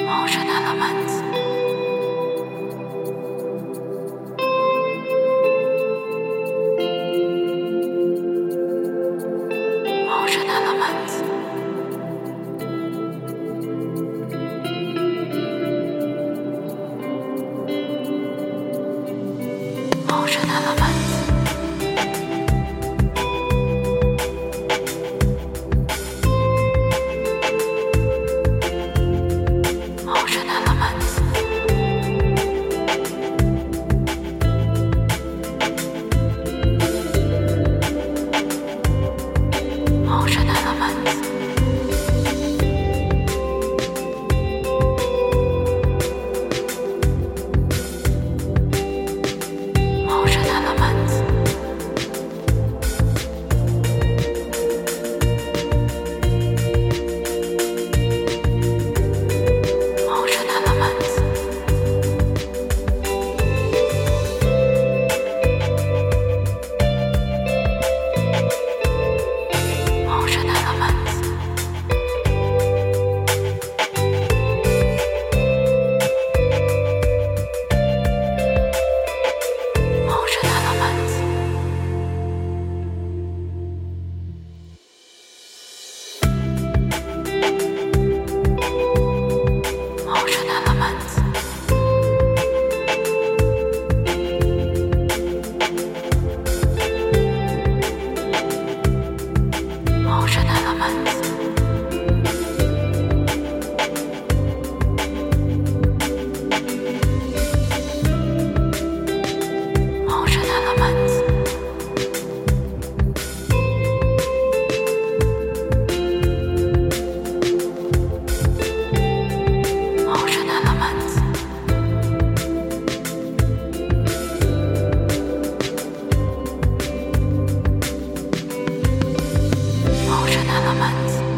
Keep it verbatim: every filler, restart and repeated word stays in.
Ocean elements. Ocean elements. Ocean elements. Ocean elements. Ocean elements. Ocean elements. Ocean elements. Ocean elements. Ocean elements. Ocean elements. Ocean elements. Ocean elements. Ocean elements. Ocean elements.